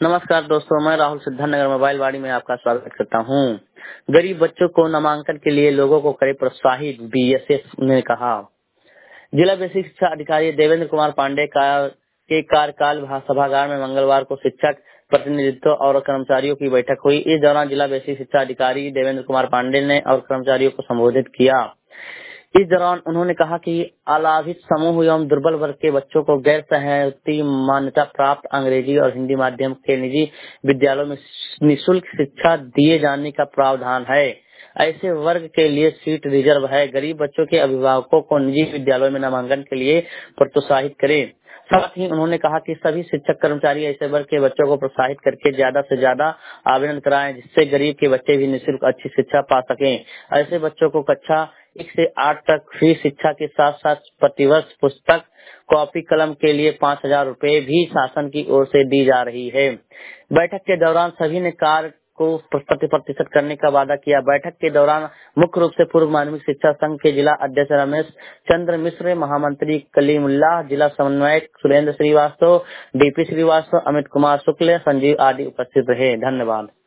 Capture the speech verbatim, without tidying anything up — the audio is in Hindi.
नमस्कार दोस्तों, मैं राहुल सिद्धार्थनगर मोबाइल वाड़ी में आपका स्वागत करता हूं। गरीब बच्चों को नामांकन के लिए लोगों को करे प्रोत्साहित, बीएसएफ ने कहा। जिला बेसिक शिक्षा अधिकारी देवेंद्र कुमार पांडे का के कार्यकाल सभागार में मंगलवार को शिक्षक प्रतिनिधित्व और कर्मचारियों की बैठक हुई। इस दौरान जिला बेसिक शिक्षा अधिकारी देवेंद्र कुमार पांडे ने और कर्मचारियों को संबोधित किया। इस दौरान उन्होंने कहा कि अलाभित समूह एवं दुर्बल वर्ग के बच्चों को गैर सहमति मान्यता प्राप्त अंग्रेजी और हिंदी माध्यम के निजी विद्यालयों में निःशुल्क शिक्षा दिए जाने का प्रावधान है। ऐसे वर्ग के लिए सीट रिजर्व है। गरीब बच्चों के अभिभावकों को निजी विद्यालयों में नामांकन के लिए प्रोत्साहित करें। साथ ही उन्होंने कहा कि सभी शिक्षक कर्मचारी ऐसे वर्ग के बच्चों को प्रोत्साहित करके ज्यादा से ज्यादा आवेदन कराएं, जिससे गरीब के बच्चे भी निःशुल्क अच्छी शिक्षा पा सकें। ऐसे बच्चों को कक्षा एक से आठ तक फ्री शिक्षा के साथ साथ प्रतिवर्ष पुस्तक, कॉपी, कलम के लिए पाँच हजार रूपए भी शासन की ओर से दी जा रही है। बैठक के दौरान सभी ने कार्य को प्रति प्रतिशत करने का वादा किया। बैठक के दौरान मुख्य रूप से पूर्व माध्यमिक शिक्षा संघ के जिला अध्यक्ष रमेश चंद्र मिश्र, महामंत्री कलीमुल्लाह, जिला समन्वयक सुरेंद्र श्रीवास्तव, डीपी श्रीवास्तव, अमित कुमार शुक्ल, संजीव आदि उपस्थित रहे। धन्यवाद।